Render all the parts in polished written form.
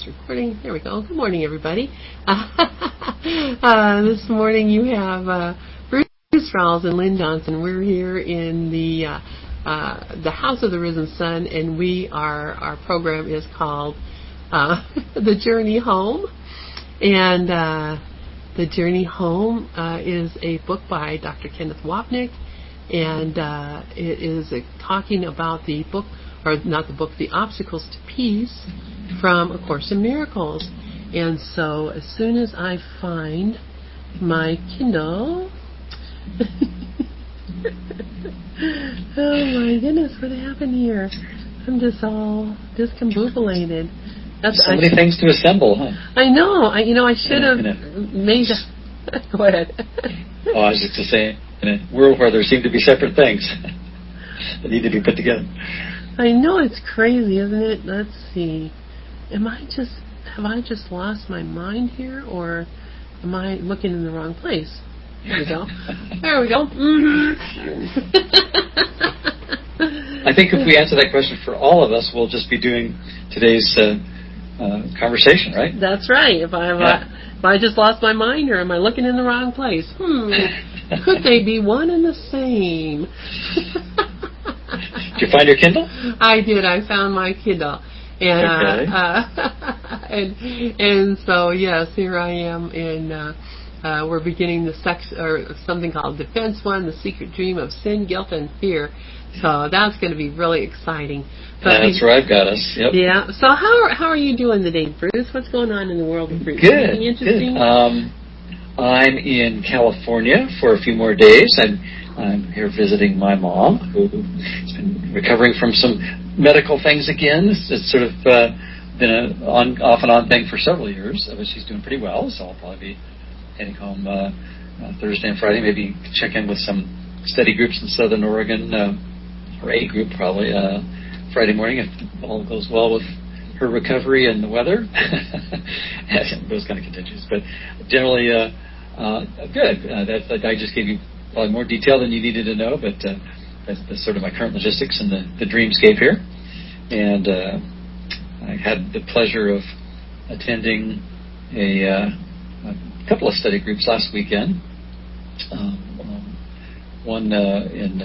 recording. There we go. Good morning, everybody. This morning you have Bruce Rawls and Lynn Johnson. We're here in the House of the Risen Sun, and our program is called The Journey Home. And The Journey Home is a book by Dr. Kenneth Wapnick, and it is talking about the book, or not the book, The Obstacles to Peace from A Course in Miracles. And so as soon as I find my Kindle, oh my goodness, what happened here? I'm just all discombobulated. So many things to assemble, huh? I know. I should have made a... Go ahead. Oh, I was just to say, in a world where there seem to be separate things that need to be put together. I know, it's crazy, isn't it? Let's see. Have I just lost my mind here, or am I looking in the wrong place? There we go. There we go. I think if we answer that question for all of us, we'll just be doing today's conversation, right? That's right. If I just lost my mind, or am I looking in the wrong place? Could they be one and the same? Did you find your Kindle? I did. I found my Kindle, and okay. and so yes, here I am, and we're beginning the or something called Defense 1: The Secret Dream of Sin, Guilt, and Fear. So that's going to be really exciting. But that's where I've got us. Yep. Yeah. So how are you doing today, Bruce? What's going on in the world of Bruce? Good. Anything interesting? Good. I'm in California for a few more days. I'm here visiting my mom, who's been recovering from some medical things again. It's sort of been an off and on thing for several years, but she's doing pretty well, so I'll probably be heading home Thursday and Friday, maybe check in with some study groups in Southern Oregon, or a group probably, Friday morning, if all goes well with her recovery and the weather. Those kind of contingencies. But generally, good. I just gave you probably more detail than you needed to know, but that's sort of my current logistics and the dreamscape here. And I had the pleasure of attending a couple of study groups last weekend. One in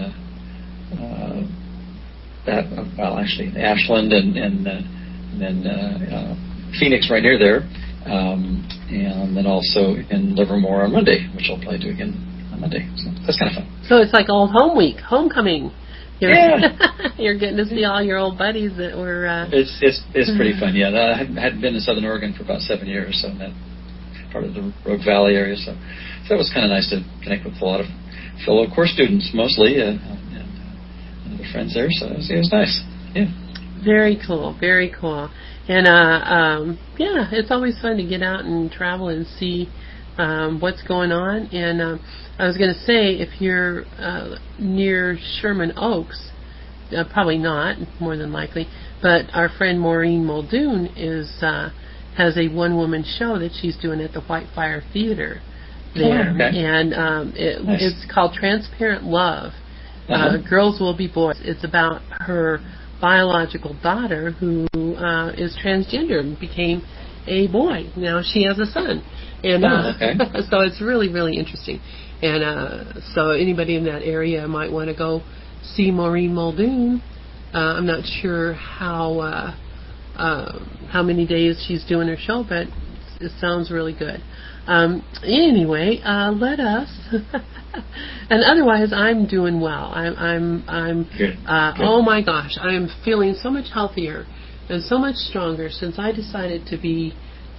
Ashland and then Phoenix right near there, and then also in Livermore on Monday, which I'll probably do again on Monday. So that's kind of fun. So it's like old home week, homecoming. Yeah. You're getting to see all your old buddies that were... It's pretty fun, yeah. I hadn't been in Southern Oregon for about 7 years, so in that part of the Rogue Valley area. So it was kind of nice to connect with a lot of fellow course students, mostly, and other friends there. So it was nice. Yeah. Very cool. Very cool. And yeah, it's always fun to get out and travel and see what's going on. And I was going to say, if you're near Sherman Oaks, probably not, more than likely, but our friend Maureen Muldoon has a one-woman show that she's doing at the Whitefire Theater there. Oh, okay. And Nice. it's called Transparent Love. Girls Will Be Boys. It's about her biological daughter who is transgender and became a boy. Now she has a son. And okay. so it's really, really interesting. And so anybody in that area might want to go see Maureen Muldoon. I'm not sure how many days she's doing her show, but it sounds really good. Anyway, let us. And otherwise, I'm doing well. I'm Good. Oh my gosh, I am feeling so much healthier and so much stronger since I decided to be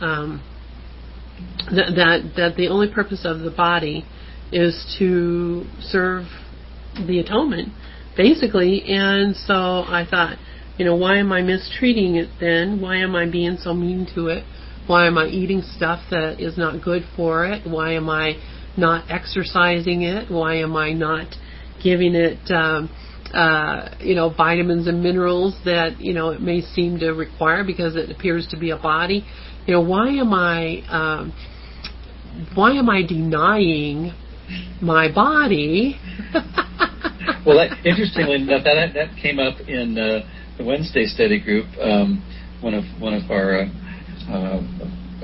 that the only purpose of the body is to serve the atonement, basically. And so I thought, why am I mistreating it then? Why am I being so mean to it? Why am I eating stuff that is not good for it? Why am I not exercising it? Why am I not giving it, vitamins and minerals that, it may seem to require because it appears to be a body? Why am I denying my body? Well, interestingly enough, that came up in the Wednesday study group. One of our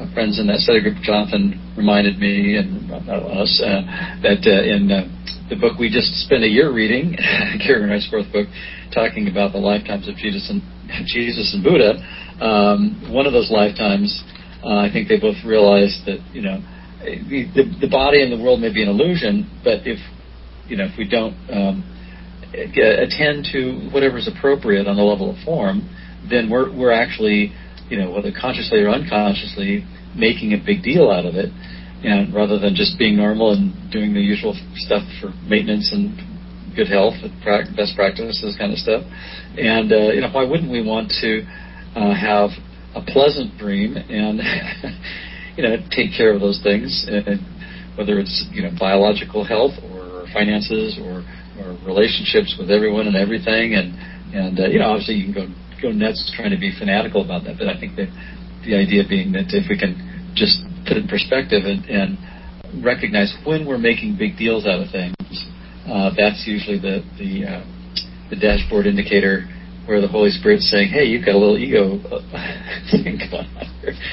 friends in that study group, Jonathan, reminded me and us that in the book we just spent a year reading, Karen Wright's fourth book, talking about the lifetimes of Jesus and Buddha. One of those lifetimes, I think they both realized that the body and the world may be an illusion, but if we don't attend to whatever is appropriate on the level of form, then we're actually, whether consciously or unconsciously, making a big deal out of it, and rather than just being normal and doing the usual stuff for maintenance and good health, best practices, kind of stuff. And why wouldn't we want to have a pleasant dream and take care of those things, whether it's biological health or finances or relationships with everyone and everything, and obviously you can go nuts trying to be fanatical about that, but I think that the idea being that if we can just put it in perspective and recognize when we're making big deals out of things, that's usually the dashboard indicator where the Holy Spirit's saying, hey, you've got a little ego thing going on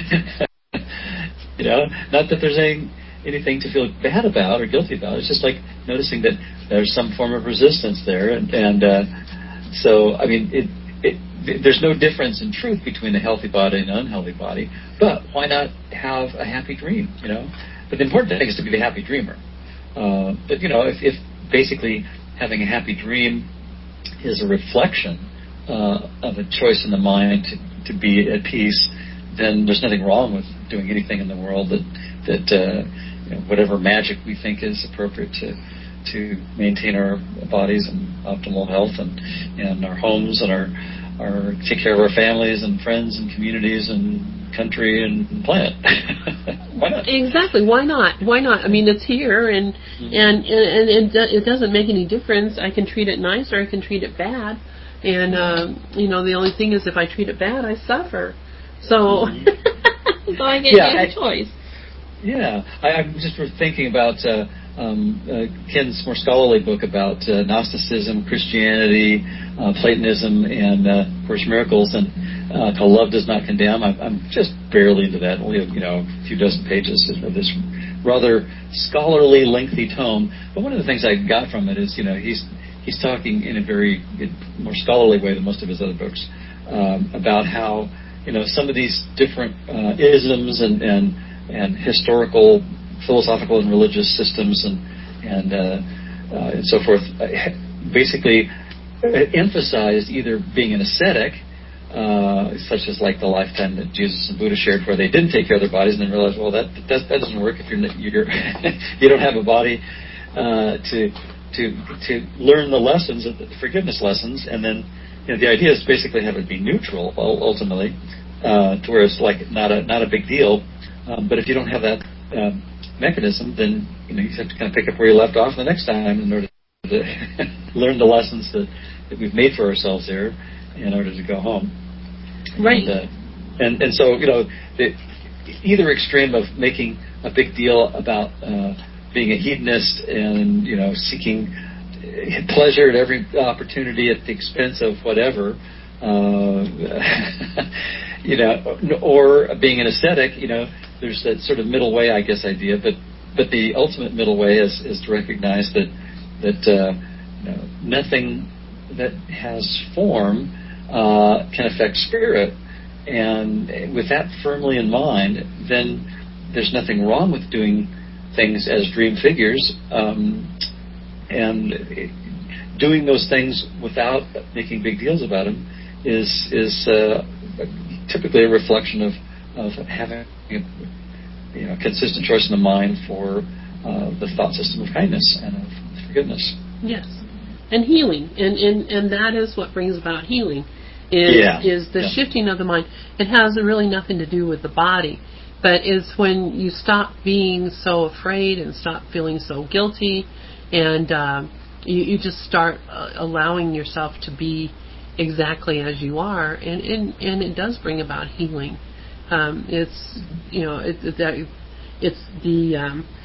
here. Not that there's anything to feel bad about or guilty about. It's just like noticing that there's some form of resistance there, and so I mean, there's no difference in truth between a healthy body and an unhealthy body. But why not have a happy dream? But the important thing is to be the happy dreamer. But if basically having a happy dream is a reflection of a choice in the mind to be at peace, then there's nothing wrong with doing anything in the world that whatever magic we think is appropriate to maintain our bodies and optimal health and our homes and our take care of our families and friends and communities and country and planet. Why not? Exactly. Why not? Why not? I mean, it's here, and it doesn't make any difference. I can treat it nice or I can treat it bad, and the only thing is if I treat it bad, I suffer. So, so I get a choice. Yeah, I'm just thinking about Ken's more scholarly book about Gnosticism, Christianity, Platonism, and of course miracles, and called Love Does Not Condemn. I'm just barely into that, only a few dozen pages of this rather scholarly, lengthy tome. But one of the things I got from it is, he's talking in a very more scholarly way than most of his other books about how some of these different isms and historical, philosophical, and religious systems and so forth basically emphasized either being an ascetic, such as like the lifetime that Jesus and Buddha shared, where they didn't take care of their bodies and then realized, well, that doesn't work if you're you don't have a body to learn the lessons, the forgiveness lessons, and then the idea is basically have it be neutral ultimately, to where it's like not a big deal. But if you don't have that mechanism, then you have to kind of pick up where you left off the next time in order to learn the lessons that we've made for ourselves there in order to go home. Right. And so either extreme of making a big deal about being a hedonist and seeking pleasure at every opportunity at the expense of whatever. Or being an ascetic, there's that sort of middle way, I guess, idea. But the ultimate middle way is to recognize that nothing that has form can affect spirit, and with that firmly in mind, then there's nothing wrong with doing things as dream figures, and doing those things without making big deals about them is typically a reflection of having a consistent choice in the mind for the thought system of kindness and of forgiveness. Yes, and healing, and that is what brings about healing, is the shifting of the mind. It has really nothing to do with the body, but it's when you stop being so afraid and stop feeling so guilty, and you just start allowing yourself to be exactly as you are, and it does bring about healing. It's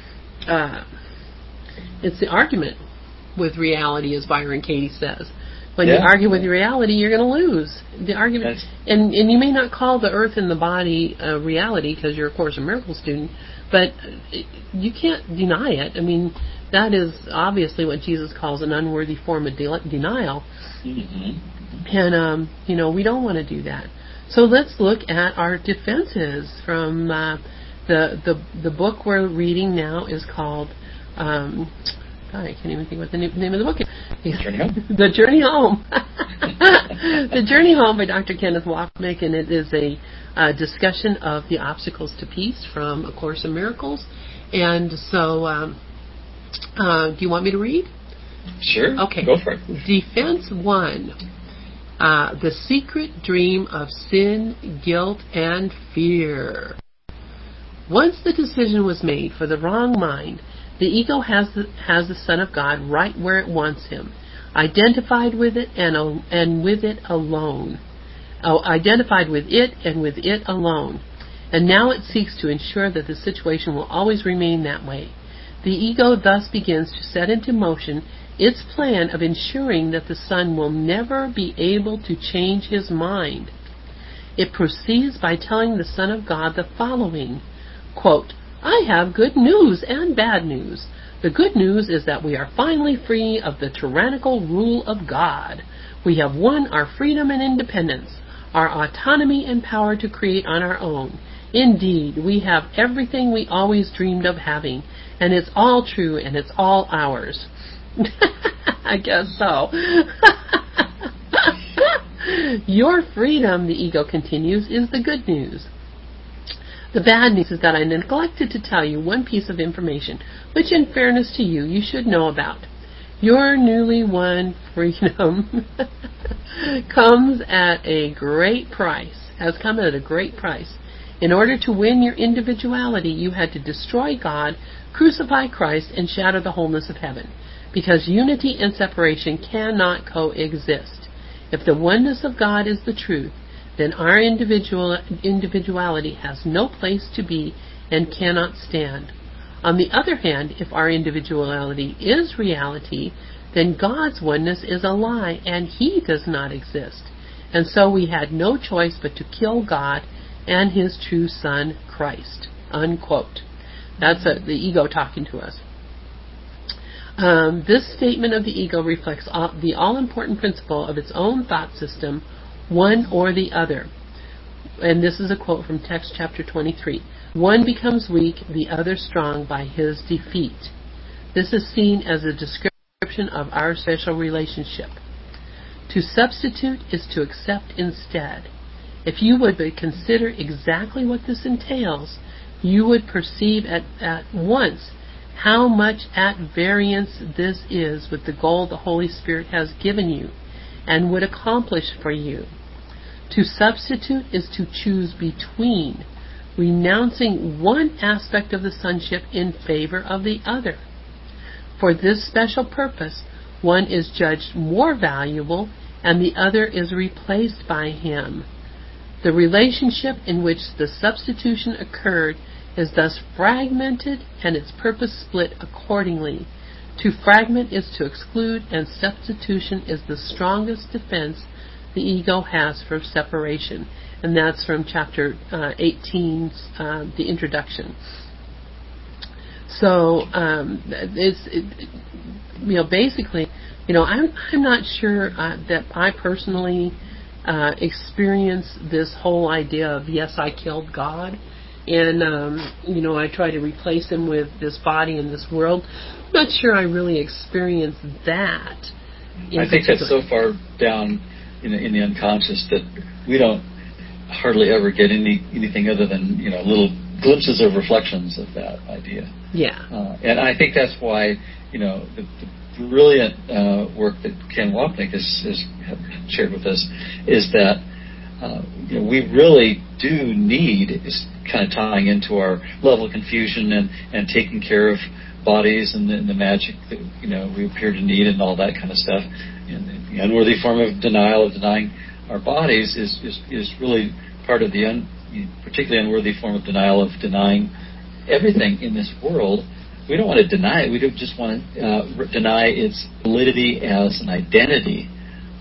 the argument with reality, as Byron Katie says. When you argue with reality, you're going to lose. The argument, and you may not call the earth and the body a reality because you're a Course in Miracles student, but you can't deny it. I mean, that is obviously what Jesus calls an unworthy form of denial. Mm-hmm. And, we don't want to do that. So let's look at our defenses from the book we're reading now is called, I can't even think what the name of the book is. Journey Home. The Journey Home. The Journey Home by Dr. Kenneth Wapnick, and it is a discussion of the obstacles to peace from A Course in Miracles. And so, do you want me to read? Sure. Okay. Go for it. Defense 1. The secret dream of sin, guilt, and fear. Once the decision was made for the wrong mind, the ego has the Son of God right where it wants him, identified with it and with it alone. Identified with it and with it alone. And now it seeks to ensure that the situation will always remain that way. The ego thus begins to set into motion its plan of ensuring that the Son will never be able to change his mind. It proceeds by telling the Son of God the following, quote, I have good news and bad news. The good news is that we are finally free of the tyrannical rule of God. We have won our freedom and independence, our autonomy and power to create on our own. Indeed, we have everything we always dreamed of having, and it's all true and it's all ours. I guess so. Your freedom, the ego continues, is the good news. The bad news is that I neglected to tell you one piece of information, which in fairness to you, you should know about. Your newly won freedom has come at a great price. In order to win your individuality, you had to destroy God, crucify Christ, and shatter the wholeness of heaven. Because unity and separation cannot coexist. If the oneness of God is the truth, then our individuality has no place to be and cannot stand. On the other hand, if our individuality is reality, then God's oneness is a lie and He does not exist. And so we had no choice but to kill God and His true Son, Christ. Unquote. That's the ego talking to us. This statement of the ego reflects the all-important principle of its own thought system, one or the other. And this is a quote from text chapter 23. One becomes weak, the other strong by his defeat. This is seen as a description of our special relationship. To substitute is to accept instead. If you would but consider exactly what this entails, you would perceive at once how much at variance this is with the goal the Holy Spirit has given you and would accomplish for you. To substitute is to choose between, renouncing one aspect of the sonship in favor of the other. For this special purpose, one is judged more valuable and the other is replaced by him. The relationship in which the substitution occurred is thus fragmented and its purpose split accordingly. To fragment is to exclude, and substitution is the strongest defense the ego has for separation. And that's from chapter 18, the introduction. So, basically, I'm not sure that I personally experience this whole idea of, yes, I killed God. And, I try to replace him with this body and this world. I'm not sure I really experienced that. I think that's so far down in the unconscious that we don't hardly ever get anything other than, little glimpses of reflections of that idea. Yeah. And I think that's why, the brilliant work that Ken Wapnick has shared with us is that we really do need, is kind of tying into our level of confusion and taking care of bodies and the magic that we appear to need and all that kind of stuff. And the unworthy form of denial, of denying our bodies, is really part of the particularly unworthy form of denial of denying everything in this world. We don't want to deny it. We don't just want to deny its validity as an identity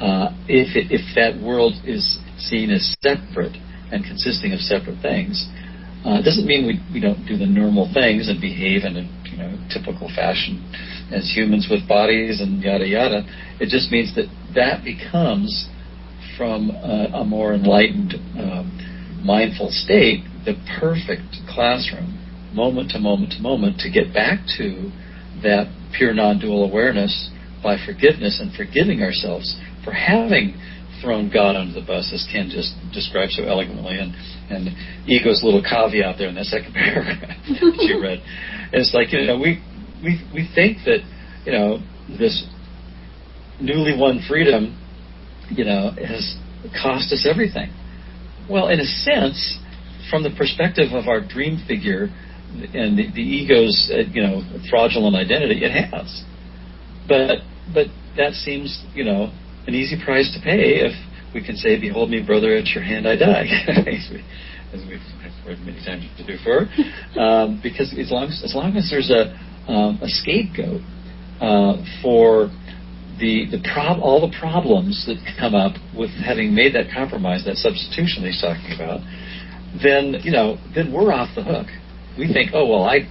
if that world is seen as separate and consisting of separate things, it doesn't mean we don't do the normal things and behave in a typical fashion as humans with bodies and yada yada. It just means that becomes, from a more enlightened, mindful state, the perfect classroom, moment to moment to moment, to get back to that pure non-dual awareness by forgiveness and forgiving ourselves for having thrown God under the bus, as Ken just described so eloquently, and ego's little caveat there in that second paragraph that you read. And it's like, we think that, this newly won freedom, has cost us everything. Well, in a sense, from the perspective of our dream figure and the ego's, fraudulent identity, it has. But that seems, an easy price to pay if we can say, "Behold me, brother, at your hand I die," as we've heard many times before. Because as long as there's a scapegoat for all the problems that come up with having made that compromise, that substitution that he's talking about, then we're off the hook. We think, oh well, I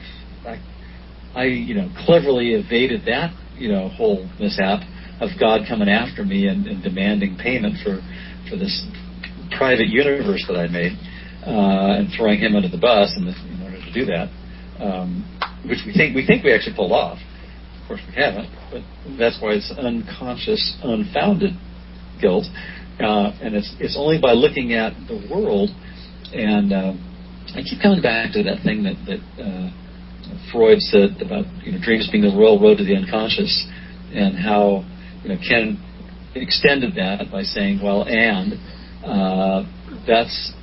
cleverly evaded that whole mishap of God coming after me and demanding payment for this private universe that I made, and throwing him under the bus in order to do that, which we think we actually pulled off. Of course we haven't, but that's why it's unconscious, unfounded guilt, and it's only by looking at the world. And I keep coming back to that thing that Freud said about dreams being the royal road to the unconscious, and how Ken extended that by saying, well, and that's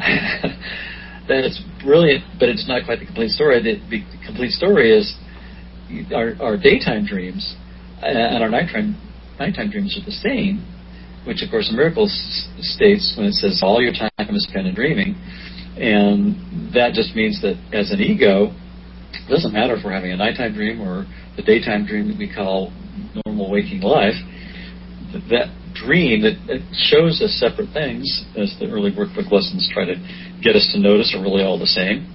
that is brilliant, but it's not quite the complete story. The complete story is our daytime dreams and our nighttime dreams are the same, which of course in Miracles states when it says all your time is spent in dreaming, and that just means that as an ego, it doesn't matter if we're having a nighttime dream or the daytime dream that we call normal waking life. That dream that shows us separate things, as the early workbook lessons try to get us to notice, are really all the same,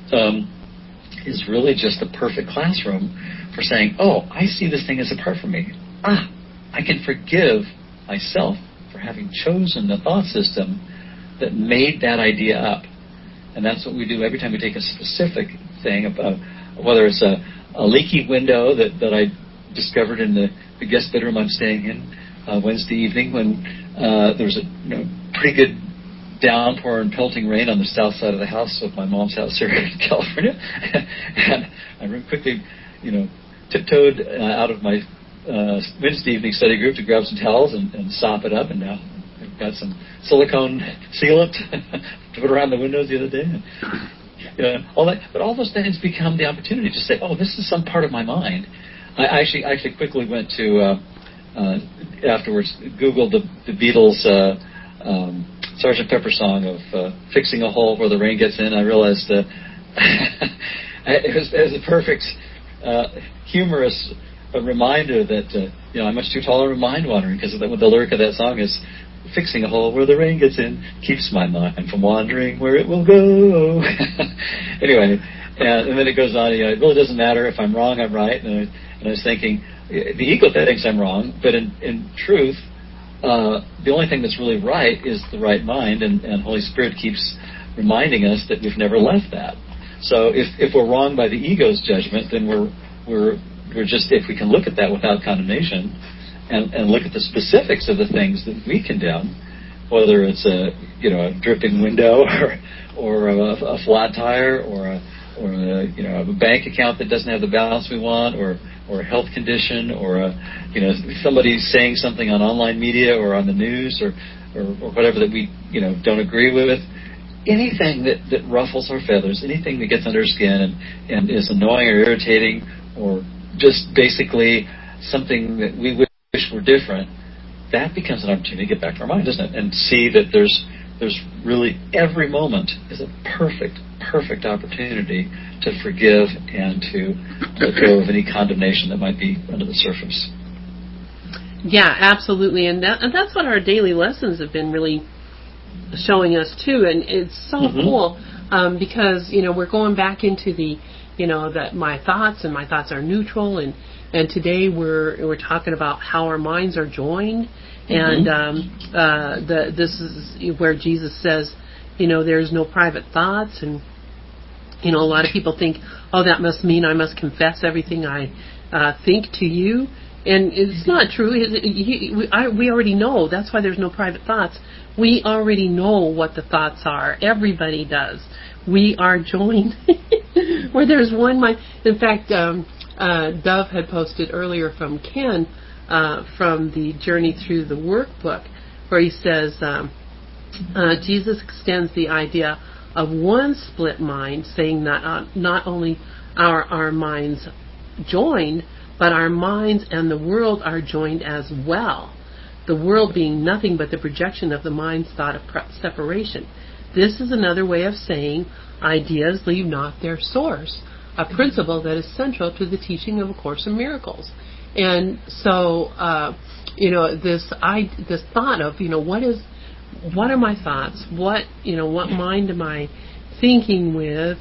is really just the perfect classroom for saying, oh, I see this thing as apart from me. I can forgive myself for having chosen the thought system that made that idea up. And that's what we do every time we take a specific thing, about whether it's a leaky window that I discovered in the guest bedroom I'm staying in Wednesday evening, when there was a pretty good downpour and pelting rain on the south side of the house of my mom's house here in California. And I quickly, tiptoed out of my Wednesday evening study group to grab some towels and sop it up, and now I've got some silicone sealant to put around the windows the other day. And, all that, but all those things become the opportunity to say, oh, this is some part of my mind. I actually quickly went to afterwards Googled the Beatles Sgt. Pepper song of "Fixing a Hole Where the Rain Gets In." I realized it was a perfect humorous reminder that I'm much too tall to mind wandering, because the lyric of that song is, "Fixing a hole where the rain gets in keeps my mind from wandering where it will go." Anyway, and then it goes on. It really doesn't matter if I'm wrong, I'm right. And I was thinking, the ego thinks I'm wrong, but in truth, the only thing that's really right is the right mind, and Holy Spirit keeps reminding us that we've never left that. So if we're wrong by the ego's judgment, then we're just, if we can look at that without condemnation, and look at the specifics of the things that we condemn, whether it's a dripping window or a flat tire or a bank account that doesn't have the balance we want, or a health condition, or somebody saying something on online media or on the news or whatever that we don't agree with. Anything that ruffles our feathers, anything that gets under our skin and is annoying or irritating, or just basically something that we wish were different, that becomes an opportunity to get back to our mind, doesn't it? And see that there's really every moment is a perfect opportunity to forgive and to let go of any condemnation that might be under the surface. Yeah, absolutely, and that's what our daily lessons have been really showing us too, and it's so cool because we're going back into the that my thoughts are neutral, and today we're talking about how our minds are joined, and this is where Jesus says there's no private thoughts, and a lot of people think, oh, that must mean I must confess everything I think to you. And it's not true. We already know. That's why there's no private thoughts. We already know what the thoughts are. Everybody does. We are joined where there's one mind. In fact, Dove had posted earlier from Ken from the Journey Through the Workbook, where he says Jesus extends the idea of one split mind, saying that not only are our minds joined, but our minds and the world are joined as well. The world being nothing but the projection of the mind's thought of separation. This is another way of saying ideas leave not their source, a principle that is central to the teaching of A Course in Miracles. And so, this thought of, what are my thoughts? What mind am I thinking with?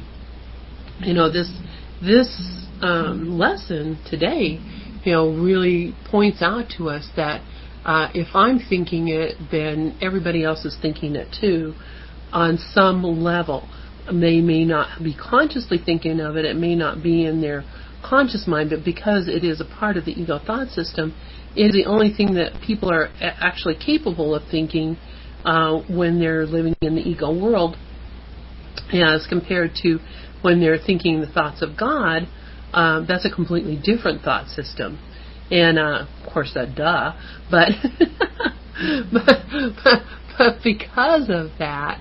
This lesson today, really points out to us that if I'm thinking it, then everybody else is thinking it too, on some level. They may not be consciously thinking of it. It may not be in their conscious mind, but because it is a part of the ego thought system, it is the only thing that people are actually capable of thinking when they're living in the ego world, as compared to when they're thinking the thoughts of God. That's a completely different thought system. And, of course, duh. But, but because of that,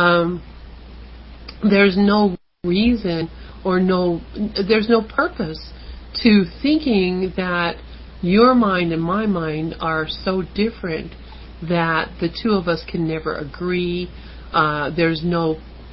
there's no reason there's no purpose to thinking that your mind and my mind are so different that the two of us can never agree. There's no,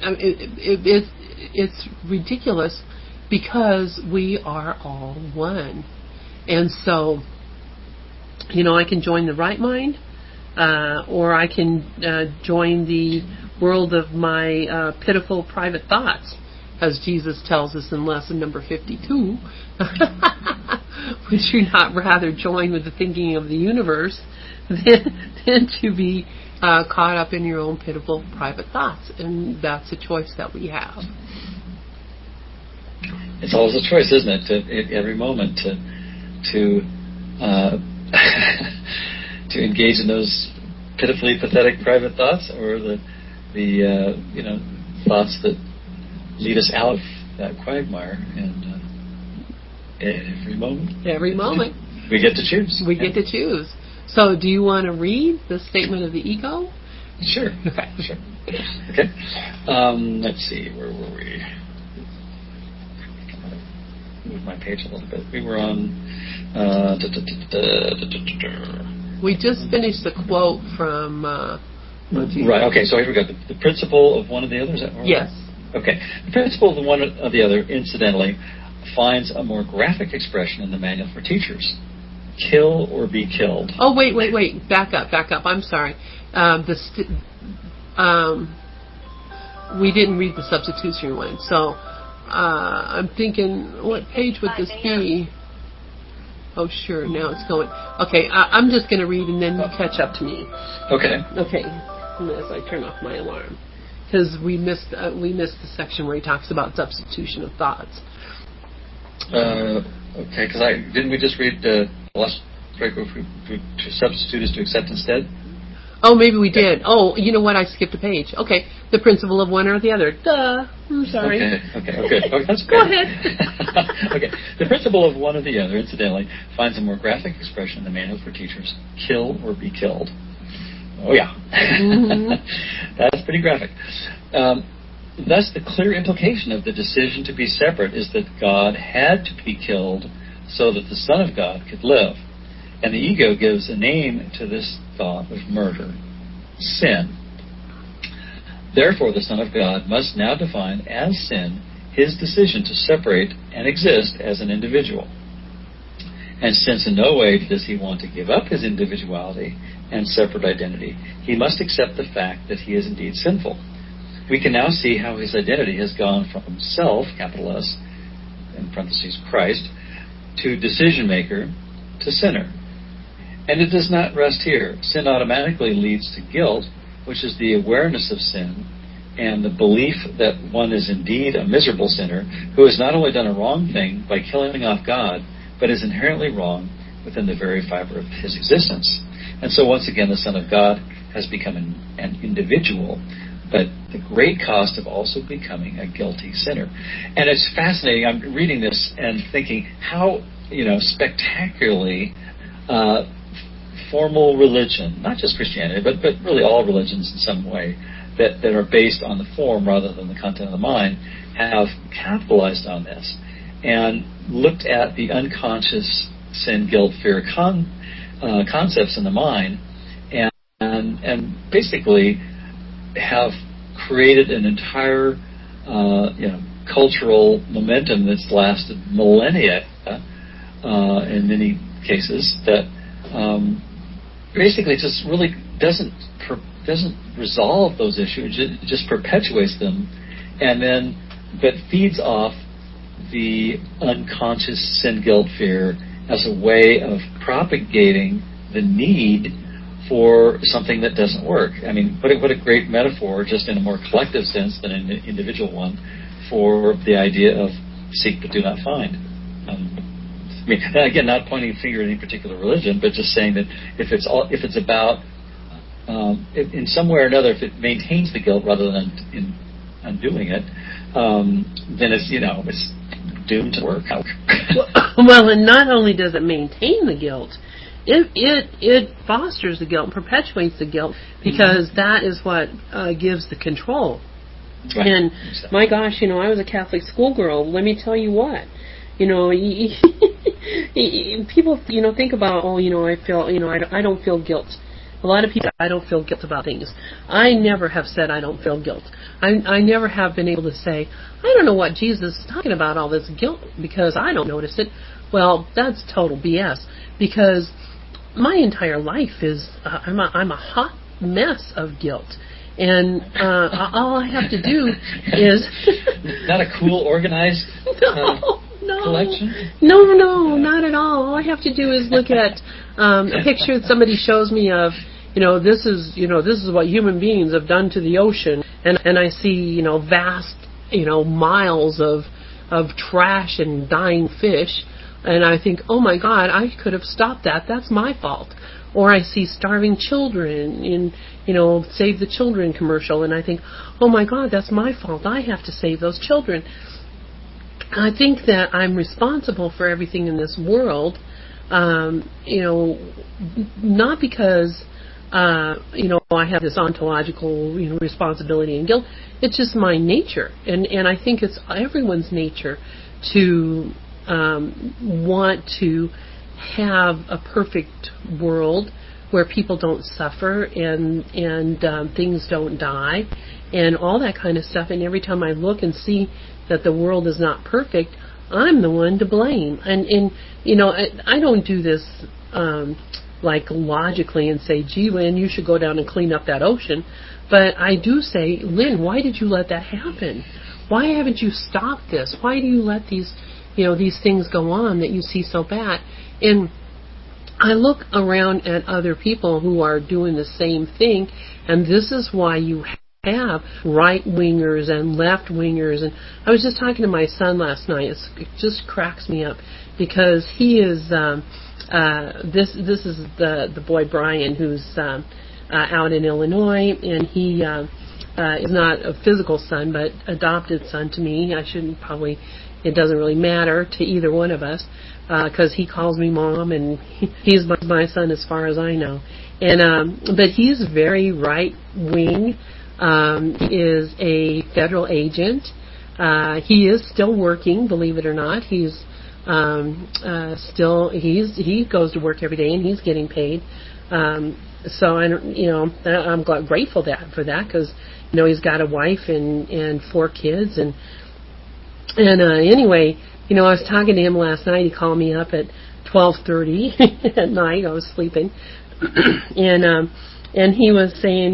it's ridiculous, because we are all one. And so, I can join the right mind, or I can join the world of my pitiful private thoughts, as Jesus tells us in lesson number 52. Would you not rather join with the thinking of the universe than to be caught up in your own pitiful private thoughts? And that's a choice that we have. It's always a choice, isn't it? Every moment to to engage in those pitifully pathetic private thoughts, or the thoughts that lead us out of that quagmire. And every moment we get to choose. We get to choose. So, do you want to read the statement of the ego? Sure. Okay. Sure. Okay. Let's see. Where were we? Move my page a little bit. We were on. We just finished the quote from. Right. Okay. So here we go. The principle of one or the other. Is that right? Yes. Okay. The principle of the one or the other, incidentally, finds a more graphic expression in the Manual for Teachers. Kill or be killed. Oh, wait. Back up. I'm sorry. We didn't read the substitutionary one, so I'm thinking, what page would this be? Oh, sure. Now it's going. Okay, I'm just going to read, and then you catch up to me. Okay. Okay. As I turn off my alarm, because we missed the section where he talks about substitution of thoughts. Okay, because didn't we just read the last paragraph? To substitute is to accept instead. Oh, maybe we did. Oh, you know what? I skipped a page. Okay, the principle of one or the other. Duh. I'm sorry. Okay, that's great. Go ahead. Okay, the principle of one or the other, incidentally, finds a more graphic expression in the Manual for Teachers. Kill or be killed. Oh, yeah. Mm-hmm. That's pretty graphic. Thus, the clear implication of the decision to be separate is that God had to be killed so that the Son of God could live. And the ego gives a name to this thought of murder, sin. Therefore, the Son of God must now define as sin his decision to separate and exist as an individual. And since in no way does he want to give up his individuality and separate identity, he must accept the fact that he is indeed sinful. We can now see how his identity has gone from self, capital S, in parentheses, Christ, to decision maker, to sinner. And it does not rest here. Sin automatically leads to guilt, which is the awareness of sin and the belief that one is indeed a miserable sinner who has not only done a wrong thing by killing off God, but is inherently wrong within the very fiber of his existence. And so once again, the Son of God has become an individual, but the great cost of also becoming a guilty sinner. And it's fascinating. I'm reading this and thinking how, spectacularly formal religion, not just Christianity, but really all religions in some way, that are based on the form rather than the content of the mind, have capitalized on this and looked at the unconscious sin, guilt, fear concepts in the mind, and basically have created an entire cultural momentum that's lasted millennia in many cases, that basically just really doesn't resolve those issues. It just perpetuates them, but feeds off the unconscious sin, guilt, fear as a way of propagating the need for something that doesn't work. I mean, what a great metaphor, just in a more collective sense than an individual one, for the idea of seek but do not find. Again, not pointing a finger at any particular religion, but just saying that if it's about in some way or another, if it maintains the guilt rather than undoing it, then it's doomed to work. Well, and not only does it maintain the guilt, it fosters the guilt and perpetuates the guilt, because that is what gives the control. Right. And my gosh, I was a Catholic schoolgirl. Let me tell you what, people, think about, I feel, I don't feel guilt. A lot of people, I don't feel guilt about things. I never have said I don't feel guilt. I never have been able to say, I don't know what Jesus is talking about, all this guilt, because I don't notice it. Well, that's total BS, because my entire life is, I'm a hot mess of guilt. And all I have to do is... Not a cool, organized collection? No, not at all. All I have to do is look at a picture that somebody shows me of, this is what human beings have done to the ocean, and I see, vast, miles of trash and dying fish, and I think, oh my God, I could have stopped that. That's my fault. Or I see starving children in, Save the Children commercial, and I think, oh my God, that's my fault. I have to save those children. I think that I'm responsible for everything in this world, not because, I have this ontological, responsibility and guilt. It's just my nature. And I think it's everyone's nature to want to have a perfect world where people don't suffer and things don't die and all that kind of stuff. And every time I look and see that the world is not perfect, I'm the one to blame. And I don't do this like logically and say, gee, Lynn, you should go down and clean up that ocean. But I do say, Lynn, why did you let that happen? Why haven't you stopped this? Why do you let these things go on that you see so bad? And I look around at other people who are doing the same thing, and this is why you have right-wingers and left-wingers. And I was just talking to my son last night. It just cracks me up, because he is this is the boy Brian, who's out in Illinois, and he is not a physical son but adopted son to me. It doesn't really matter to either one of us, because he calls me mom, and he's my son as far as I know. And but he's very right wing. He is a federal agent. He is still working, believe it or not. He's he goes to work every day, and he's getting paid. So I'm grateful for that, because he's got a wife and 4 kids, and anyway, I was talking to him last night. He called me up at 12:30 at night. I was sleeping, and he was saying,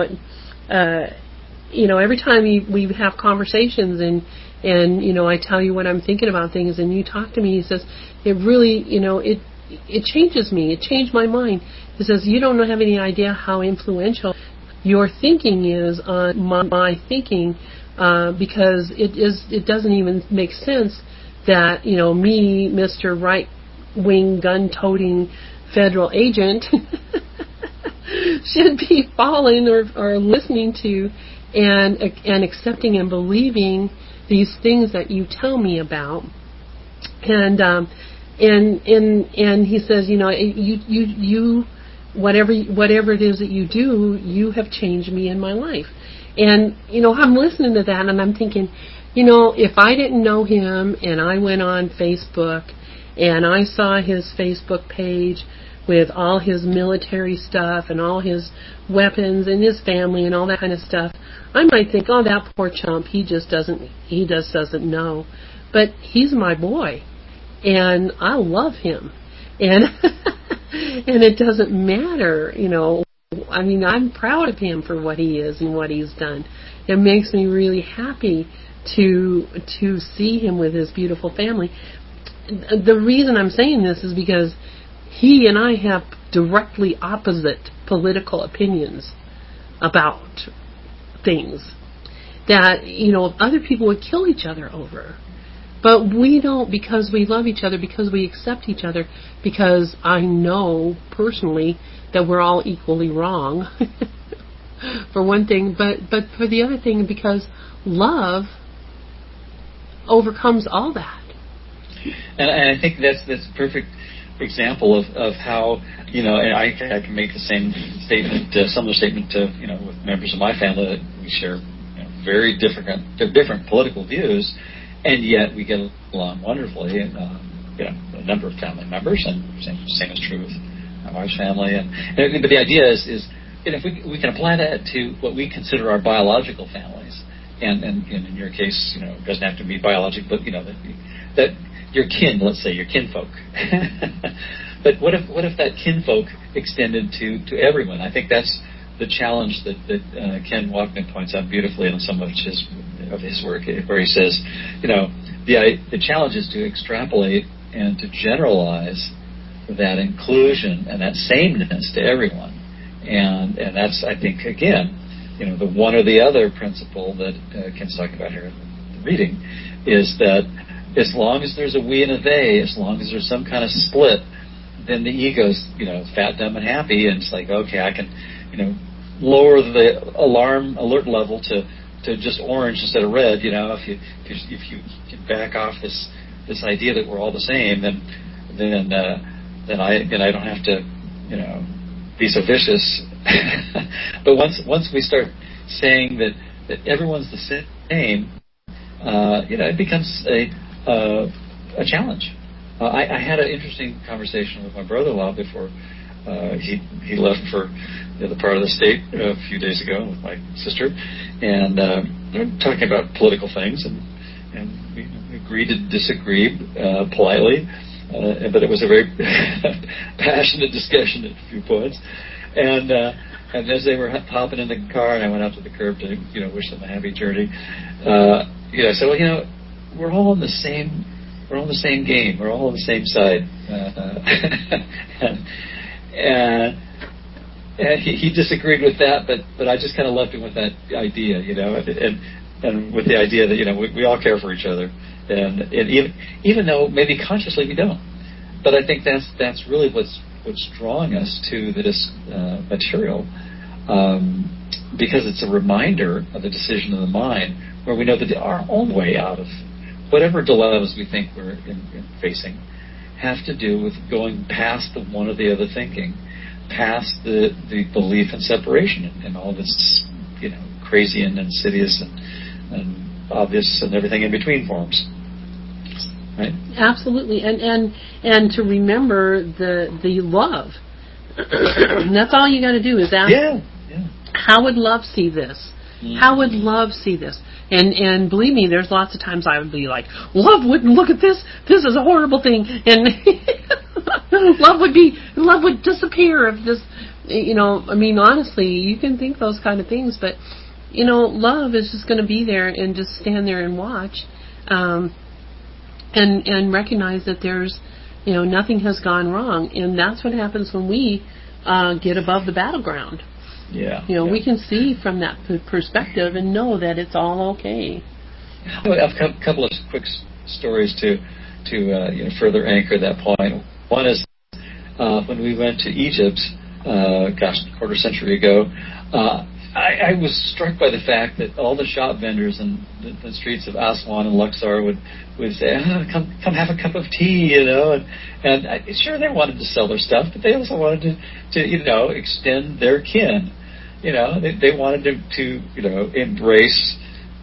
every time we have conversations and I tell you what I'm thinking about things and you talk to me, he says, it really, it changes me. It changed my mind. He says, you don't have any idea how influential your thinking is on my thinking, because it doesn't even make sense that, me, Mr. Right-wing gun-toting federal agent should be following or listening to and accepting and believing these things that you tell me about. And he says, you whatever it is that you do, you have changed me in my life. And I'm listening to that and I'm thinking, if I didn't know him and I went on Facebook and I saw his Facebook page with all his military stuff and all his weapons and his family and all that kind of stuff, I might think, oh, that poor chump, he just doesn't know. But he's my boy, and I love him, and and it doesn't matter, I'm proud of him for what he is and what he's done. It makes me really happy to see him with his beautiful family. The reason I'm saying this is because he and I have directly opposite political opinions about things that, other people would kill each other over. But we don't, because we love each other, because we accept each other, because I know personally that we're all equally wrong, for one thing, but for the other thing, because love overcomes all that. And I think that's a perfect example of how, and I can make the same statement, similar statement to, with members of my family that we share very different political views, and yet we get along wonderfully. And, a number of family members, and same is true with my wife's family. But the idea is if we can apply that to what we consider our biological families, and in your case, it doesn't have to be biological, but that your kin, let's say your kinfolk. But what if that kinfolk extended to everyone? I think that's the challenge that Ken Walkman points out beautifully in some of his work, where he says, the challenge is to extrapolate and to generalize that inclusion and that sameness to everyone, and that's, I think, again, the one or the other principle that Ken's talking about here in the reading is that as long as there's a we and a they, as long as there's some kind of split, then the ego's, fat, dumb, and happy, and it's like, okay, I can, lower the alert level to just orange instead of red. If you can back off this idea that we're all the same, then I don't have to, be so vicious. But once we start saying that everyone's the same, it becomes a challenge. I had an interesting conversation with my brother-in-law before he left for the other part of the state a few days ago with my sister, and we were talking about political things, and we agreed to disagree politely, but it was a very passionate discussion at a few points, and as they were hopping in the car, and I went out to the curb to wish them a happy journey, I said, well, we're all in the same game. We're all on the same side. And he disagreed with that, but I just kind of left him with that idea, and with the idea that we all care for each other, and even though maybe consciously we don't. But I think that's really what's drawing us to this material, because it's a reminder of the decision of the mind, where we know that our own way out of whatever dilemmas we think we're facing have to do with going past the one or the other thinking, past the belief in separation and all this, crazy and insidious and obvious and everything in between forms. Right? Absolutely, and to remember the love. That's all you got to do is ask. Yeah. How would love see this? Mm-hmm. How would love see this? And believe me, there's lots of times I would be like, love wouldn't look at this. This is a horrible thing. And love would disappear if this, I mean, honestly, you can think those kind of things, but, love is just going to be there and just stand there and watch, and recognize that there's, nothing has gone wrong. And that's what happens when we get above the battleground. Yeah. We can see from that perspective and know that it's all okay. A couple of quick stories to further anchor that point. One is when we went to Egypt, a quarter century ago, I was struck by the fact that all the shop vendors in the streets of Aswan and Luxor would say, come have a cup of tea, and sure, they wanted to sell their stuff, but they also wanted to extend their kin. They wanted to embrace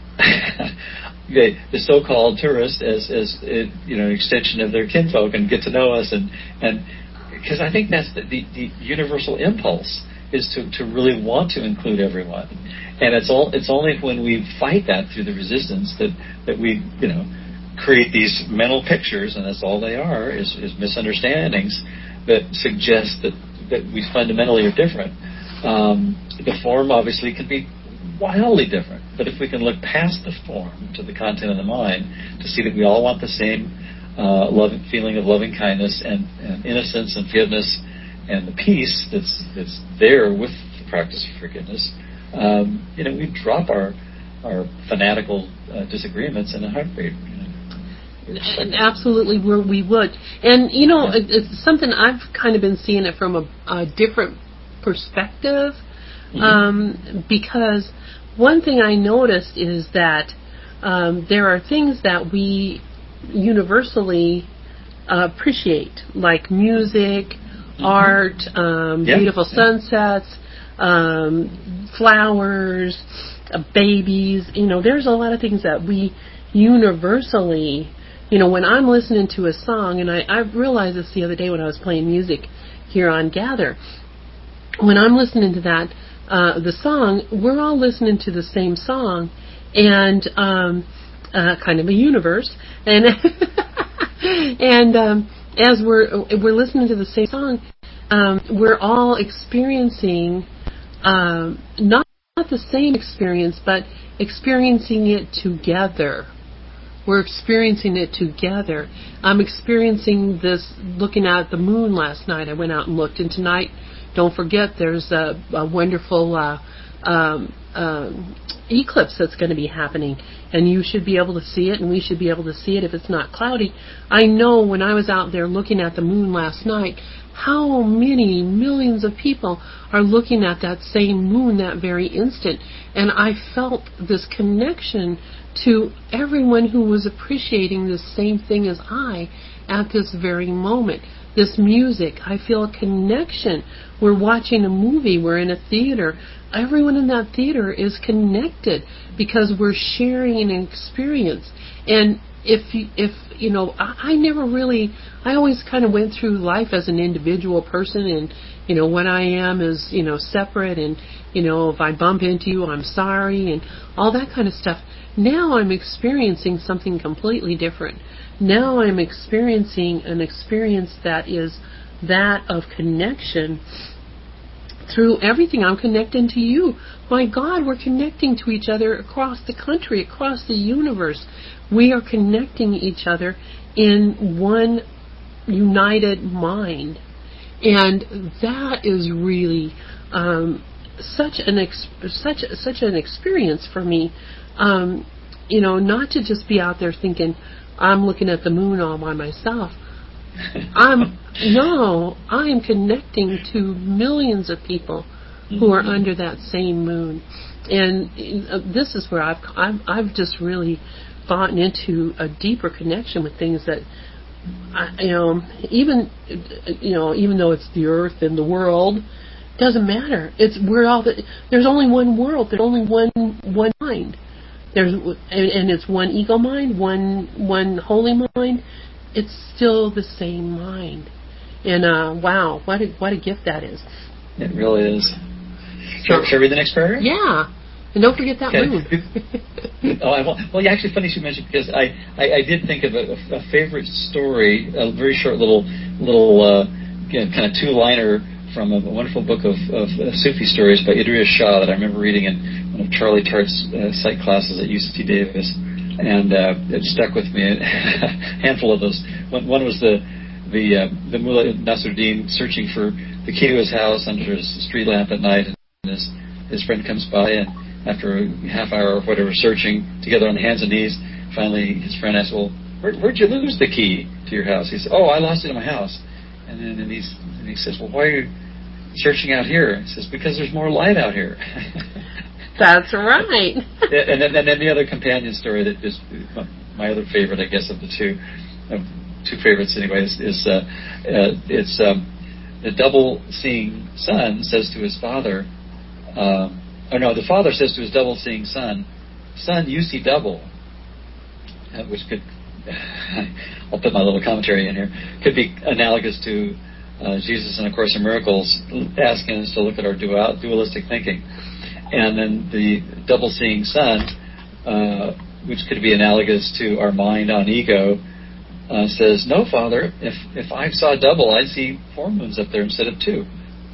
the so-called tourist as an extension of their kinfolk and get to know us, and because I think that's the universal impulse is to really want to include everyone, and it's only when we fight that through the resistance that we create these mental pictures, and that's all they are is misunderstandings that suggest that we fundamentally are different. The form obviously can be wildly different, but if we can look past the form to the content of the mind to see that we all want the same feeling of loving kindness and innocence and forgiveness and the peace that's there with the practice of forgiveness, we drop our fanatical disagreements in a heartbeat. Absolutely, we would. And it's something I've kind of been seeing it from a different perspective, because one thing I noticed is that there are things that we universally appreciate, like music, art, beautiful sunsets, flowers, babies. There's a lot of things that we universally, when I'm listening to a song, and I realized this the other day when I was playing music here on Gather, when I'm listening to that, the song, we're all listening to the same song, and kind of a universe, and and as we're listening to the same song, we're all experiencing not the same experience, but experiencing it together. We're experiencing it together. I'm experiencing this looking at the moon last night. I went out and looked, and tonight, don't forget, there's a wonderful eclipse that's going to be happening, and you should be able to see it, and we should be able to see it if it's not cloudy. I know when I was out there looking at the moon last night, how many millions of people are looking at that same moon that very instant, and I felt this connection to everyone who was appreciating the same thing as I at this very moment. This music, I feel a connection. We're watching a movie, we're in a theater. Everyone in that theater is connected because we're sharing an experience. And I always kind of went through life as an individual person, and, what I am is, separate, and, if I bump into you, I'm sorry, and all that kind of stuff. Now I'm experiencing something completely different. Now I'm experiencing an experience that is that of connection through everything. I'm connecting to you. My God, we're connecting to each other across the country, across the universe. We are connecting each other in one united mind. And that is really such an experience for me. Not to just be out there thinking, I'm looking at the moon all by myself. I am connecting to millions of people who are under that same moon, and this is where I've just really gotten into a deeper connection with things that, even though it's the earth and the world, doesn't matter. There's only one world. There's only one mind. And it's one ego mind, one holy mind. It's still the same mind. And wow, what a gift that is. It really is. Shall we read the next paragraph? Yeah. And don't forget that moon. Well, actually, funny you mentioned, because I did think of a favorite story, a very short little kind of two-liner from a wonderful book of Sufi stories by Idries Shah that I remember reading in one of Charlie Tartt's psych classes at UC Davis, and it stuck with me. A handful of those. One was the Mullah Nasruddin searching for the key to his house under his street lamp at night, and his friend comes by, and after a half hour or whatever searching together on hands and knees, finally his friend asks, "Well, where'd you lose the key to your house?" He said, "Oh, I lost it in my house." And then he says, "Well, why are you searching out here?" He says, "Because there's more light out here." That's right. And then the other companion story that is my other favorite, I guess, of the two favorites anyway, is it's the double-seeing son says to his father, the father says to his double-seeing son, "Son, you see double," which could, I'll put my little commentary in here, could be analogous to Jesus in A Course in Miracles asking us to look at our dualistic thinking. And then the double-seeing son, which could be analogous to our mind on ego, says, "No, Father, if I saw double, I'd see 4 moons up there instead of 2.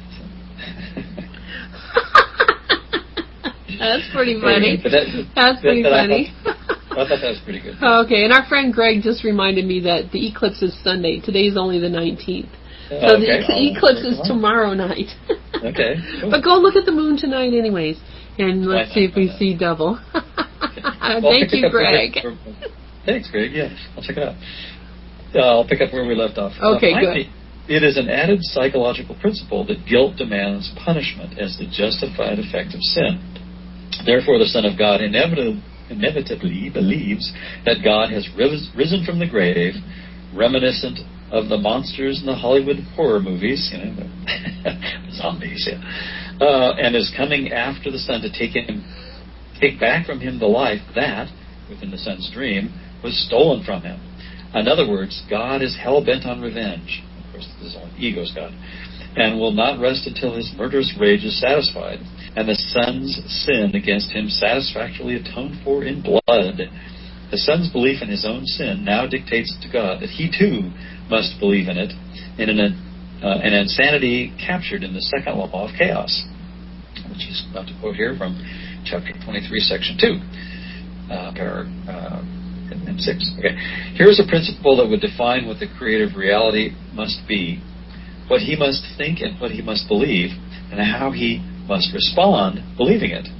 That's pretty funny. That's pretty funny. I thought that was pretty good. Okay, and our friend Greg just reminded me that the eclipse is Sunday. Today's only the 19th. So the eclipse is tomorrow night. Okay. Cool. But go look at the moon tonight anyways, and let's see if we see double. Thank you, Greg. Thanks, Greg. Yeah, I'll check it out. I'll pick up where we left off. Okay, finally, good. It is an added psychological principle that guilt demands punishment as the justified effect of sin. Therefore, the Son of God inevitably believes that God has risen from the grave, reminiscent of the monsters in the Hollywood horror movies, the zombies, and is coming after the Son to take back from him the life that, within the Son's dream, was stolen from him. In other words, God is hell-bent on revenge. Of course, this is only ego's God. And will not rest until his murderous rage is satisfied, and the Son's sin against him satisfactorily atoned for in blood. The Son's belief in his own sin now dictates to God that he too must believe in it, in an insanity captured in the second law of chaos, which he's about to quote here from chapter 23, section 2, paragraph 6. Okay. Here's a principle that would define what the creative reality must be, what he must think and what he must believe, and how he must respond believing it.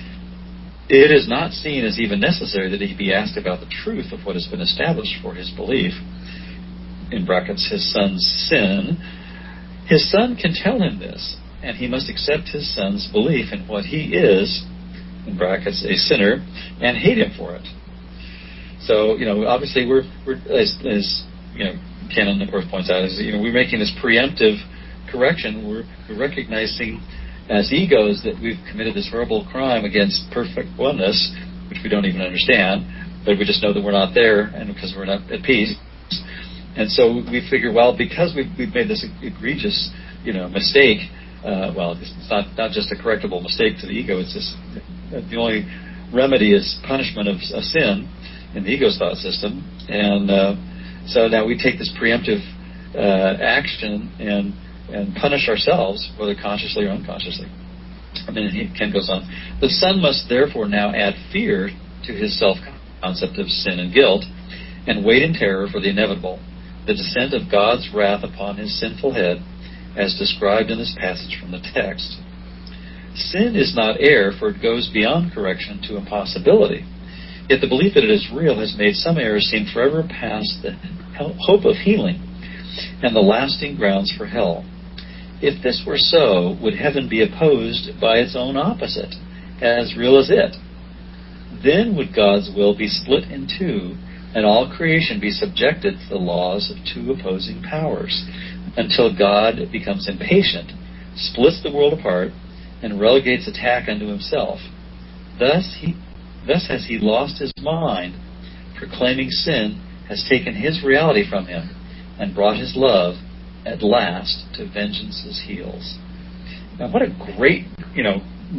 It is not seen as even necessary that he be asked about the truth of what has been established for his belief, in brackets, his son's sin. His son can tell him this, and he must accept his son's belief in what he is, in brackets, a sinner, and hate him for it. So, obviously we're as Canon, of course, points out, is, we're making this preemptive correction. We're recognizing as egos that we've committed this horrible crime against perfect oneness, which we don't even understand, but we just know that we're not there, and because we're not at peace. And so we figure, well, because we've made this egregious, mistake, it's not just a correctable mistake to the ego, it's just the only remedy is punishment of a sin in the ego's thought system. And so now we take this preemptive action and punish ourselves, whether consciously or unconsciously. And then Ken goes on. The Son must therefore now add fear to his self-concept of sin and guilt, and wait in terror for the inevitable, the descent of God's wrath upon his sinful head, as described in this passage from the text. Sin is not error, for it goes beyond correction to impossibility. Yet the belief that it is real has made some errors seem forever past the hope of healing and the lasting grounds for hell. If this were so, would heaven be opposed by its own opposite, as real as it? Then would God's will be split in two, and all creation be subjected to the laws of two opposing powers, until God becomes impatient, splits the world apart, and relegates attack unto himself. Thus has he lost his mind, proclaiming sin has taken his reality from him, and brought his love at last to vengeance's heels. Now, what a great,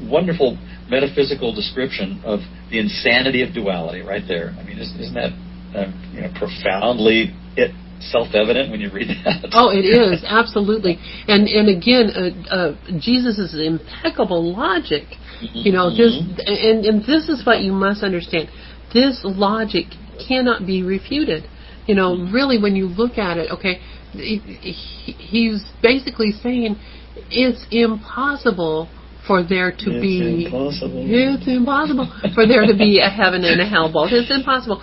wonderful metaphysical description of the insanity of duality right there. I mean, isn't that profoundly self-evident when you read that? Oh, it is, absolutely. And again, Jesus' impeccable logic. This is what you must understand. This logic cannot be refuted. Really, when you look at it, okay, he's basically saying it's impossible for there to be... It's impossible for there to be a heaven and a hell both. It's impossible.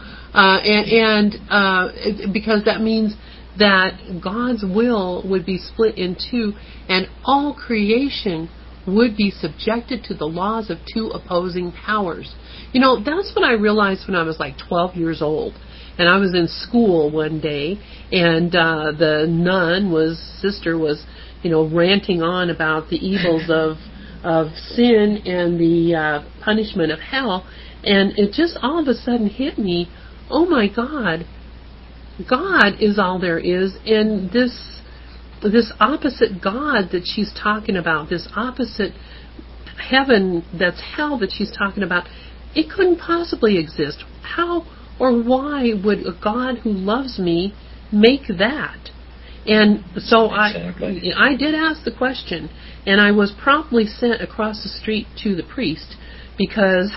Because that means that God's will would be split in two, and all creation would be subjected to the laws of two opposing powers. That's what I realized when I was like 12 years old. And I was in school one day, and the sister was, ranting on about the evils of sin and the punishment of hell. And it just all of a sudden hit me, oh my God, God is all there is, and this opposite God that she's talking about, this opposite heaven that's hell that she's talking about, it couldn't possibly exist. How or why would a God who loves me make that? And so exactly. I did ask the question, and I was promptly sent across the street to the priest because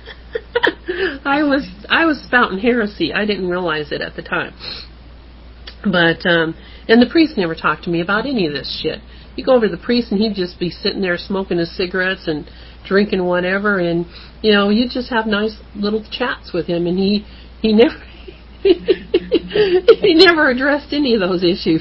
I was spouting heresy. I didn't realize it at the time. But and the priest never talked to me about any of this shit. You go over to the priest and he'd just be sitting there smoking his cigarettes and drinking whatever, and you just have nice little chats with him, and he never he never addressed any of those issues.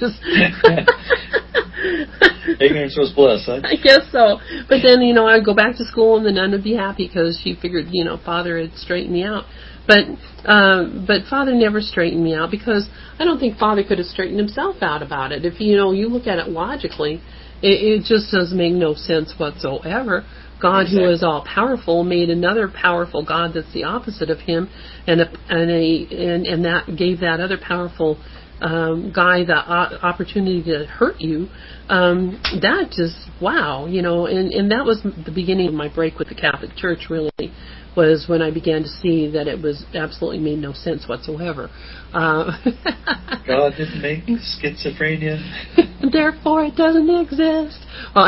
Ignorance was bliss, huh? I guess so. But then I'd go back to school, and the nun would be happy because she figured Father had straightened me out. But Father never straightened me out, because I don't think Father could have straightened himself out about it. If you look at it logically, it just does make no sense whatsoever. God, exactly, who is all powerful, made another powerful God that's the opposite of him, and that gave that other powerful guy the opportunity to hurt you. That just, wow, and that was the beginning of my break with the Catholic Church, really, was when I began to see that it was absolutely made no sense whatsoever. God didn't make schizophrenia. Therefore it doesn't exist.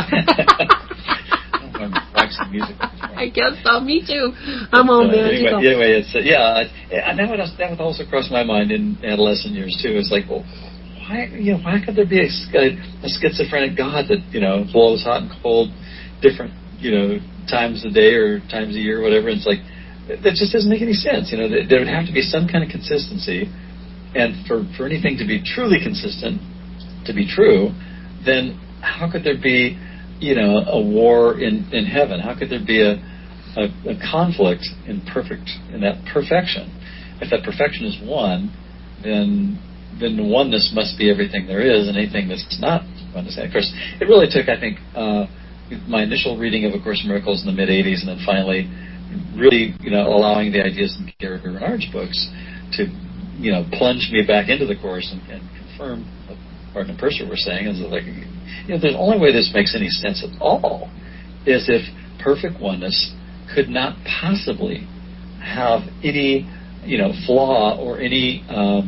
Music. I guess so. Me too. I'm all magical. Anyway, it's that would also cross my mind in adolescent years too. It's like, well, why could there be a schizophrenic God that blows hot and cold, different times a day or times a year, or whatever? And it's like that just doesn't make any sense. There would have to be some kind of consistency, and for anything to be truly consistent, to be true, then how could there be a war in heaven? How could there be a conflict in that perfection? If that perfection is one, then the oneness must be everything there is, and anything that's not oneness. Of course, it really took, I think, my initial reading of A Course in Miracles in the mid-'80s, and then finally really, allowing the ideas in Gary Bernard's books to, plunge me back into the Course and confirm what Martin and Purser were saying. Is like, the only way this makes any sense at all is if perfect oneness could not possibly have any, flaw or any,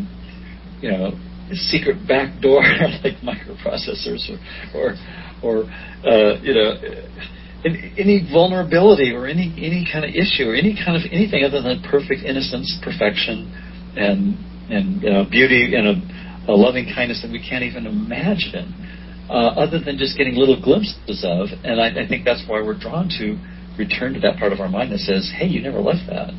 secret backdoor like microprocessors or any vulnerability or any kind of issue or any kind of anything other than perfect innocence, perfection, and beauty and a loving kindness that we can't even imagine, other than just getting little glimpses of. And I think that's why we're drawn to return to that part of our mind that says, "Hey, you never left that."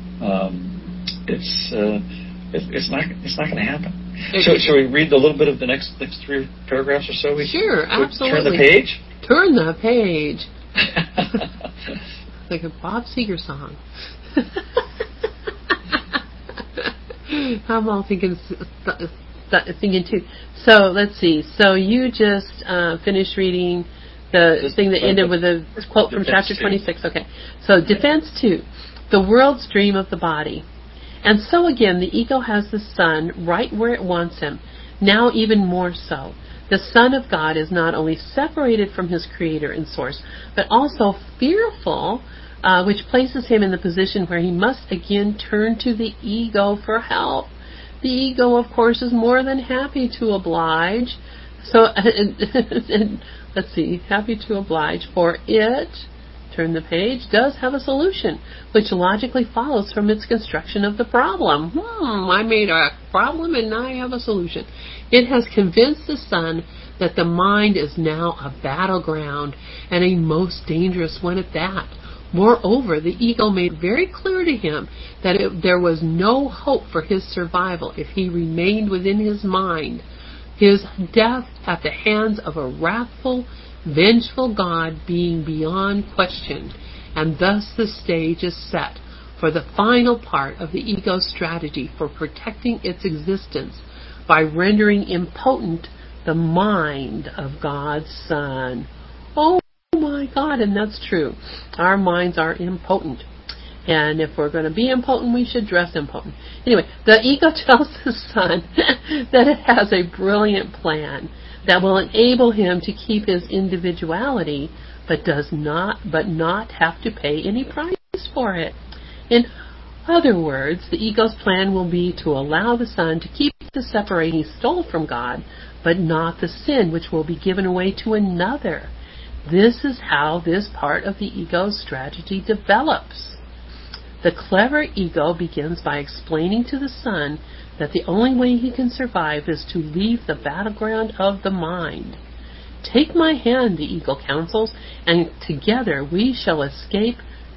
It's not going to happen. So, shall we read a little bit of the next 3 paragraphs or so? Sure, absolutely. Turn the page. Turn the page. Like a Bob Seger song. I'm all thinking too. So let's see. So you just finished reading the thing that ended with a quote from chapter 26. Okay. So Defense 2, the world's dream of the body. And so again, the ego has the sun right where it wants him, now even more so. The Son of God is not only separated from his Creator and Source, but also fearful, which places him in the position where he must again turn to the ego for help. The ego, of course, is more than happy to oblige. So, let's see, happy to oblige, for it, turn the page, does have a solution, which logically follows from its construction of the problem. I made a problem and now I have a solution. It has convinced the Son that the mind is now a battleground, and a most dangerous one at that. Moreover, the ego made very clear to him that there was no hope for his survival if he remained within his mind. His death at the hands of a wrathful, vengeful God being beyond question, and thus the stage is set for the final part of the ego's strategy for protecting its existence by rendering impotent the mind of God's Son. Oh my God, and that's true. Our minds are impotent. And if we're going to be impotent, we should dress impotent. Anyway, the ego tells the Son that it has a brilliant plan that will enable him to keep his individuality, but not have to pay any price for it. In other words, the ego's plan will be to allow the Son to keep the separation he stole from God, but not the sin which will be given away to another. This is how this part of the ego's strategy develops. The clever ego begins by explaining to the Son that the only way he can survive is to leave the battleground of the mind. Take my hand, the ego counsels, and together we shall escape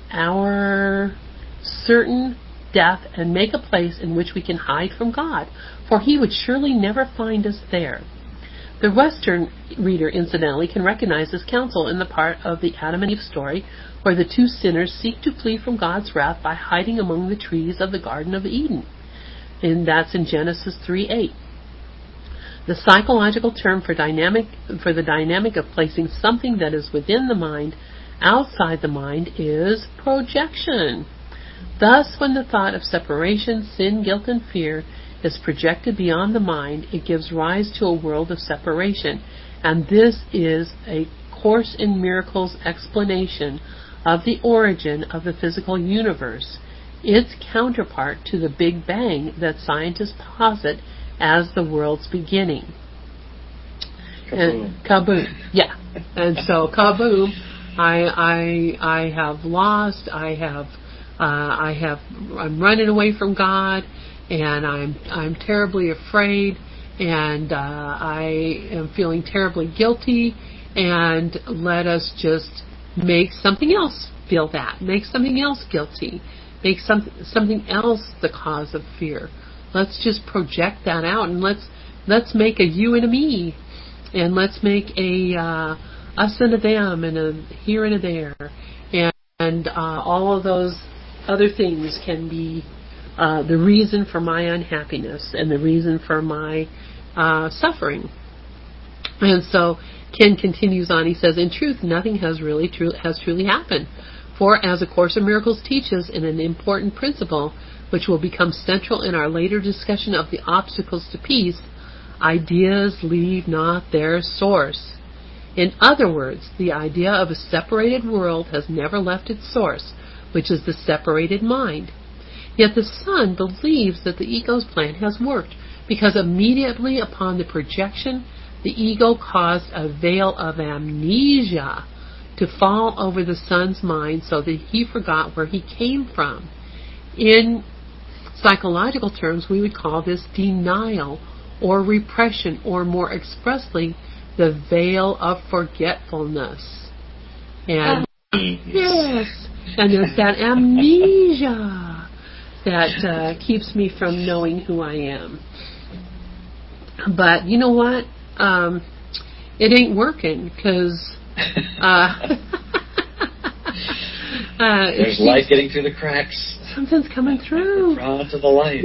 our certain death and make a place in which we can hide from God, for he would surely never find us there. The Western reader, incidentally, can recognize this counsel in the part of the Adam and Eve story where the two sinners seek to flee from God's wrath by hiding among the trees of the Garden of Eden. And that's in Genesis 3:8. The psychological term for the dynamic of placing something that is within the mind outside the mind is projection. Thus, when the thought of separation, sin, guilt, and fear is projected beyond the mind, it gives rise to a world of separation. And this is a Course in Miracles explanation of the origin of the physical universe, its counterpart to the Big Bang that scientists posit as the world's beginning. Kaboom. Kaboom. Yeah. And so kaboom, I have lost, I'm running away from God, and I'm terribly afraid, and I am feeling terribly guilty, and let us just make something else feel that, make something else guilty, make something else the cause of fear. Let's just project that out, and let's make a you and a me, and let's make a us and a them, and a here and a there, and all of those other things can be the reason for my unhappiness and the reason for my suffering. And so Ken continues on. He says, in truth, nothing has truly happened. For as A Course in Miracles teaches in an important principle, which will become central in our later discussion of the obstacles to peace, ideas leave not their source. In other words, the idea of a separated world has never left its source, which is the separated mind. Yet the Son believes that the ego's plan has worked, because immediately upon the projection, the ego caused a veil of amnesia to fall over the Son's mind so that he forgot where he came from. In psychological terms, we would call this denial or repression, or more expressly, the veil of forgetfulness. And yes, and there's that amnesia that keeps me from knowing who I am. But you know what? It ain't working, because there's light getting through the cracks. Something's coming through. Drawn to the light.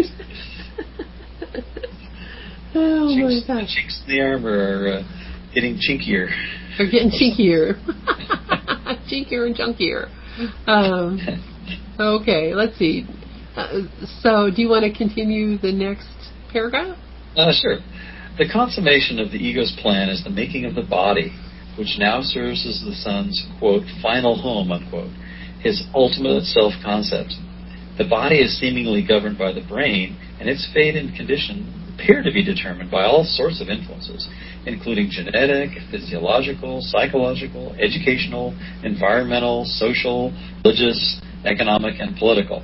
Oh Chinks, my gosh. the chinks in the armor are getting chinkier. They're getting chinkier. Chinkier and chunkier. Okay, let's see. So, do you want to continue the next paragraph? Sure. The consummation of the ego's plan is the making of the body, which now serves as the Son's, quote, final home, unquote, his ultimate self-concept. The body is seemingly governed by the brain, and its fate and condition appear to be determined by all sorts of influences, including genetic, physiological, psychological, educational, environmental, social, religious, economic, and political.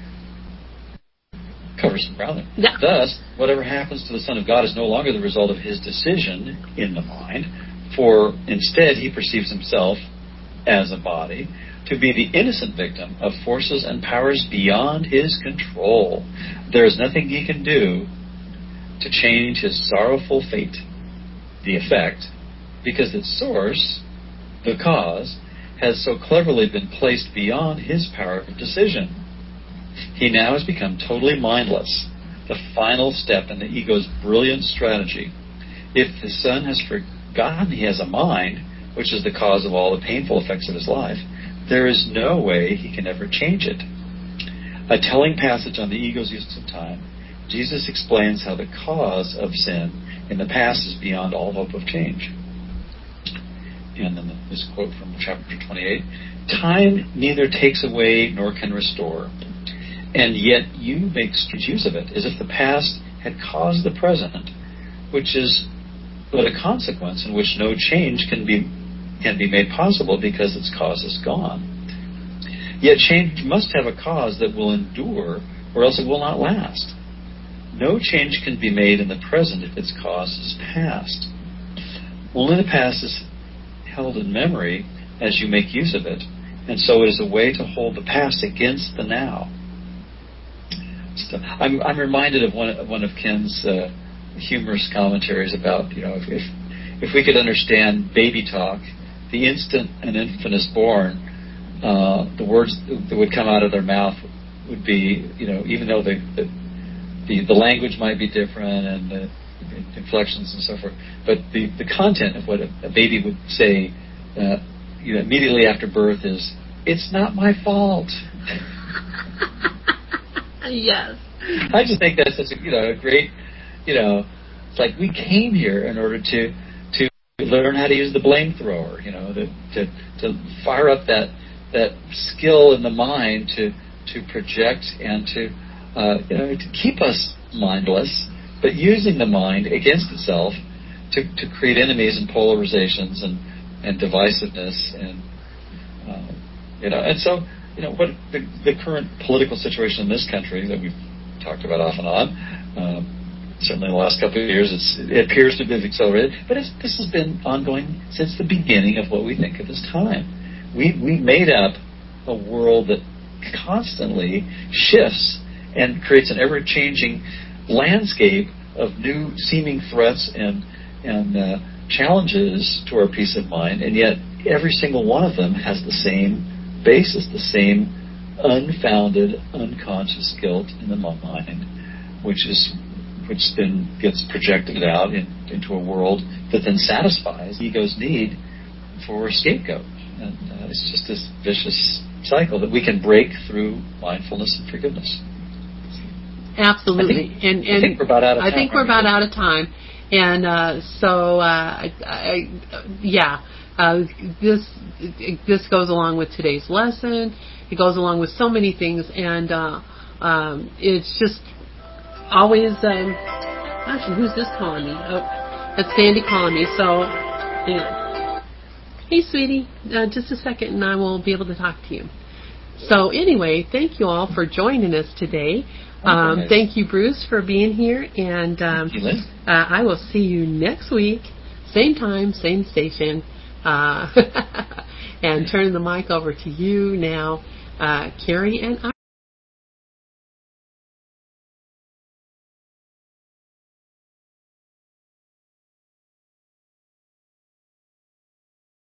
Covers some ground there. Yeah. Thus, whatever happens to the Son of God is no longer the result of his decision in the mind, for instead he perceives himself as a body to be the innocent victim of forces and powers beyond his control. There is nothing he can do to change his sorrowful fate, the effect, because its source, the cause, has so cleverly been placed beyond his power of decision. He now has become totally mindless, the final step in the ego's brilliant strategy. If the Son has forgotten he has a mind, which is the cause of all the painful effects of his life, there is no way he can ever change it. A telling passage on the ego's use of time, Jesus explains how the cause of sin in the past is beyond all hope of change. And then this quote from chapter 28, time neither takes away nor can restore, and yet you make strange use of it, as if the past had caused the present, which is but a consequence in which no change can be made possible because its cause is gone. Yet change must have a cause that will endure, or else it will not last. No change can be made in the present if its cause is past. Only the past is held in memory as you make use of it, and so it is a way to hold the past against the now. So I'm reminded of one of Ken's humorous commentaries about, if we could understand baby talk, the instant an infant is born, the words that would come out of their mouth would be, even though the language might be different and the inflections and so forth, but the content of what a baby would say, immediately after birth is, "It's not my fault." Yes. I just think that's such a great, it's like we came here in order to learn how to use the blame thrower, to fire up that skill in the mind to project and to keep us mindless, but using the mind against itself to create enemies and polarizations and divisiveness and so what the current political situation in this country that we've talked about off and on. Certainly in the last couple of years, it appears to have accelerated, but this has been ongoing since the beginning of what we think of as time. We made up a world that constantly shifts and creates an ever-changing landscape of new seeming threats and challenges to our peace of mind, and yet every single one of them has the same basis, the same unfounded, unconscious guilt in the mind, which then gets projected out into a world that then satisfies ego's need for a scapegoat. And it's just this vicious cycle that we can break through mindfulness and forgiveness. Absolutely. I think we're about out of time. I think we're about out of time. And this goes along with today's lesson. It goes along with so many things, and it's just always. Actually, who's this calling me? Oh, that's Sandy calling me. So, hey, sweetie, just a second, and I will be able to talk to you. So, anyway, thank you all for joining us today. Thank you, Bruce, for being here, and thank you, Liz. I will see you next week, same time, same station. And turning the mic over to you now, Carrie and I.